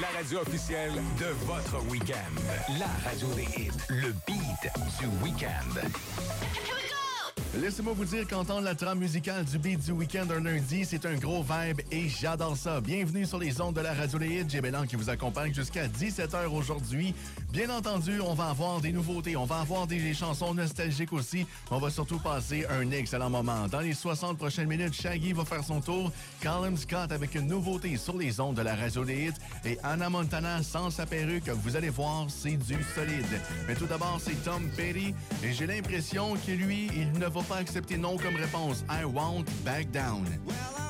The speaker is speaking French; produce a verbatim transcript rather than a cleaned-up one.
la radio officielle de votre week-end. La radio des hits, le beat du week-end. Laissez-moi vous dire qu'entendre la trame musicale du beat du week-end un lundi, c'est un gros vibe et j'adore ça. Bienvenue sur les ondes de la radio des hits. J. Bélan qui vous accompagne jusqu'à dix-sept heures aujourd'hui. Bien entendu, on va avoir des nouveautés, on va avoir des chansons nostalgiques aussi. On va surtout passer un excellent moment. Dans les soixante prochaines minutes, Shaggy va faire son tour. Callum Scott avec une nouveauté sur les ondes de la radio des hits. Et Anna Montana sans sa perruque, vous allez voir, c'est du solide. Mais tout d'abord, c'est Tom Petty. Et j'ai l'impression que lui, il ne va pas accepter non comme réponse. I won't back down. Well,